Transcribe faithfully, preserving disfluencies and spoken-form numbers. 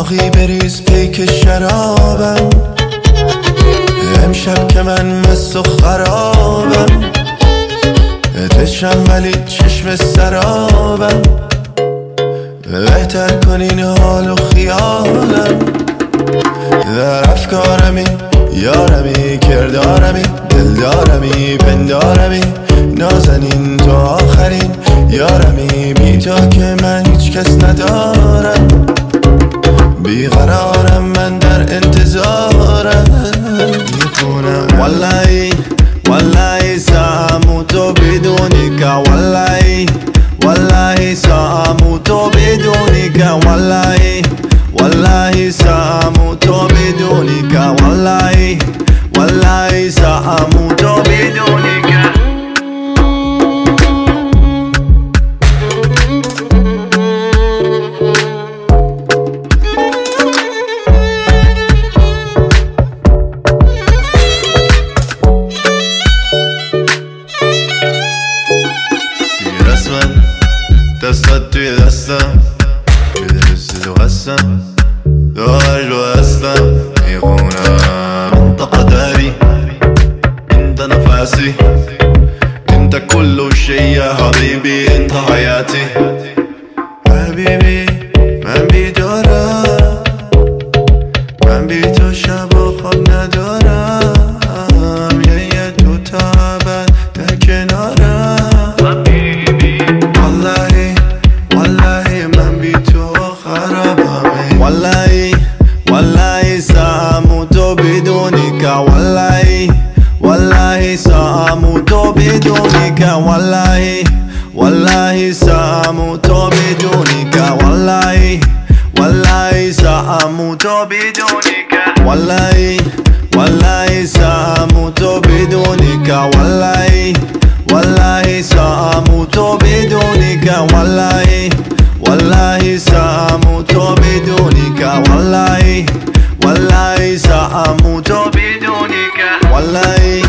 ساقی بریز پیک شرابم، امشب که من مست و خرابم، تشم ولی چشم سرابم، بهتر کنین حال و خیالم. در افکارمی یارمی، کردارمی دلدارمی، پندارمی نازنین تو آخرین یارمی. بی تو که من هیچ کس ندارم، بیقرارم من در انتظارم. میخونم والله والله سأموت بدونك، والله والله سأموت بدونك، والله والله سأموت بدونك، والله والله سأموت بدونك. دستت توی دستم، میدرسی تو هستم، داور رو هستم، میخونم انت قدري، انت نفسي، انت كل شيء يا حبيبي، انت حياتي. حبيبي من بی دارم، من بی تو شب و خواب ندارم، یه یه دو تا ابد در کنارم. والله والله سأموت بدونك، والله والله سأموت بدونك، والله والله سأموت بدونك، والله والله سأموت بدونك، والله والله سأموت بدونك، والله والله سأموت بدونك، والله والله سأموت بدونك، والله والله سأموت بدونك، والله